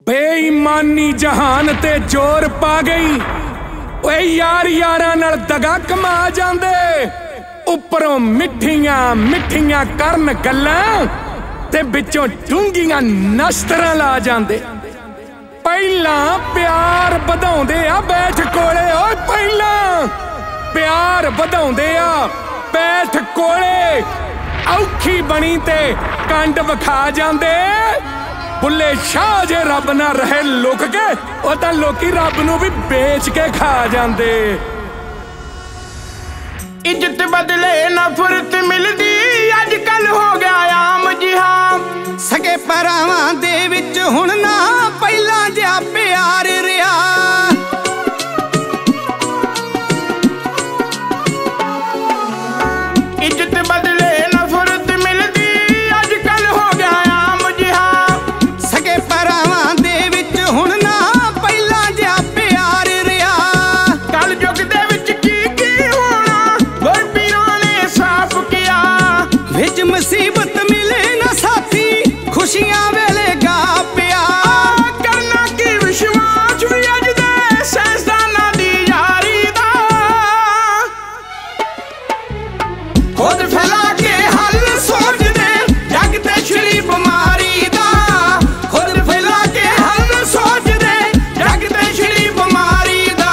बेईमानी जहान ते जोर पा गई। ओए यार यारां नाल दगा कमा जांदे, उपरों मिठियां मिठियां करन गल्लां ते बिचों डूंघियां नस्तरां ला जांदे। पहिलां प्यार वधाउंदे आ बैठ कोले, ओए पहिलां प्यार वधाउंदे आ बैठ कोले, औखी बनी ते कंड विखा जांदे। बुल्ले शाह जे रब ना रहे लुक के, ओ तां लोकी रब नूं भी बेच के खा जांदे। इज्जत बदले नफरत मिलदी अज कल हो गया आम जिहा। सगे भरावां दे विच हुण ना पहिलां जिहा प्यार रिहा। इज्जत बदले नफरत मिलदी अज कल हो गया आम जिहा। सगे भरावां दे विच हुण ना पहिलां जिहा प्यार रिहा। कल युग दे विच की होना गुरपीरां ने साफ किया। विच मुसीबत मिले ना साथी खुशियां वेले गा पिया। करना की विश्वास भी अज दे साइंसदानां दी यारी दा। खुद फैला के हल सोच दे जग ते छिड़ी बिमारी दा। खुद फैला के हल सोच दे जग ते छिड़ी बिमारी दा।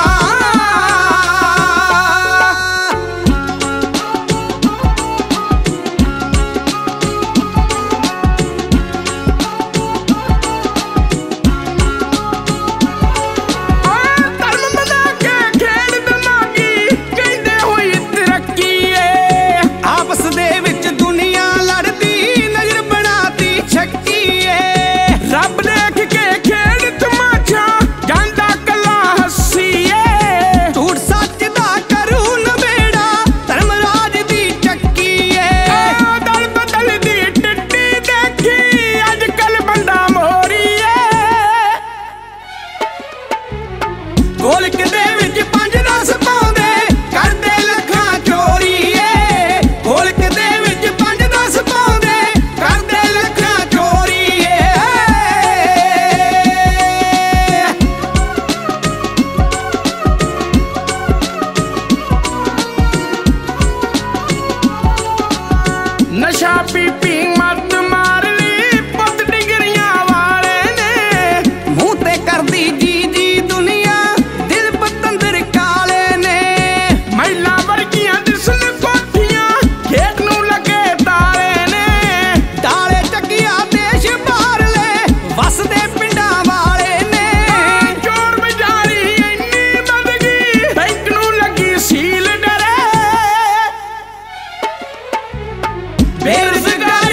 धर्म बना के खेड दिमागी कहंदे होई तरक्की ए। आपस दे विच दुनिया लड़दी नजर बनाती छक्की ए। रब देख के खेड तमाशा जांदा कला हसीए। झूठ सच दा करू नबेड़ा धर्मराज दी चक्की ए। दल बदल दी टिड्डी देखी अज कल बंदा मोरीए। गोलक दे विच 5-10 पाउंदे करदे लखां चोरी ए। गोलक दे विच 5-10 पाउंदे करदे लखां चोरी ए। नशा पी मत मार ली पुत डिगरियां वाले ने। मुंह ते करदी जी जी दुनिया दिल पतंदर काले ने। महिला वर्गियां दिसन कोठियां खेत नूं लगे ताले ने। डाले चकिया देश बाहरले वसदे पिंडां वाले ने। चोर बजारी इन्नी बद गई बैंक नूं लगी सील डरे। बेरोजगार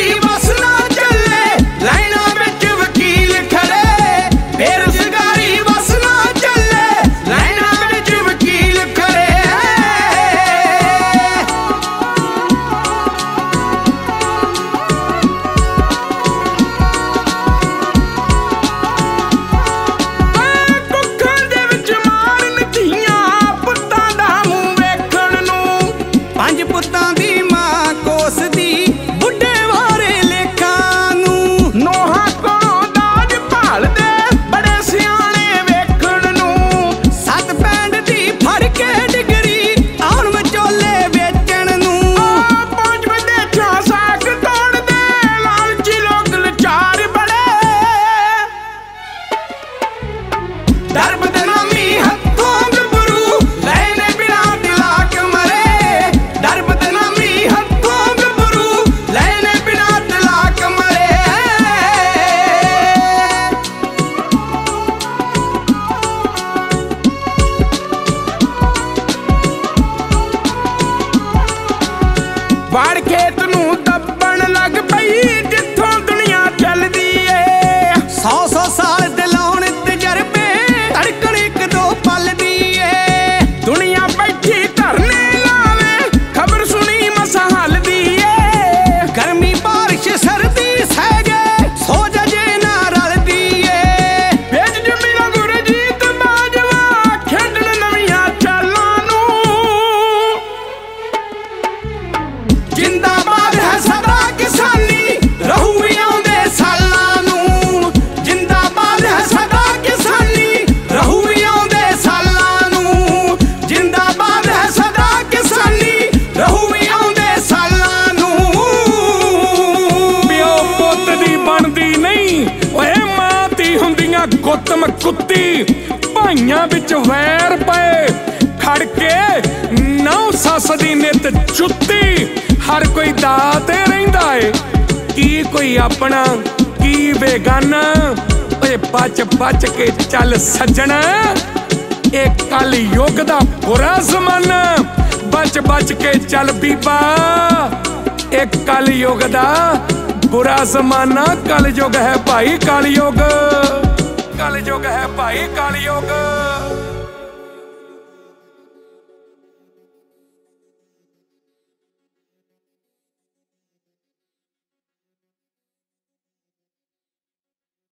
ਭਾਈਆਂ ਵਿੱਚ ਵੈਰ ਪਏ ਖੜ ਕੇ ਨੌ ਸੱਸ ਦੀ ਨਿਤ ਚੁੱਤੀ ਹਰ ਕੋਈ ਦਾ ਤੇ ਰਹਿੰਦਾ ਏ ਕੀ ਕੋਈ ਆਪਣਾ ਕੀ ਬੇਗਾਨਾ ਓਏ ਬਚ ਕੇ ਚੱਲ ਸੱਜਣਾ ਇਹ ਕਲ ਯੁੱਗ ਦਾ ਬੁਰਾ ਜ਼ਮਾਨਾ ਬਚ ਕੇ ਚੱਲ ਬੀਬਾ ਇਹ ਕਲ ਯੁੱਗ ਦਾ बुरा जमाना कल युग है भाई कल युग है भाई कल युग।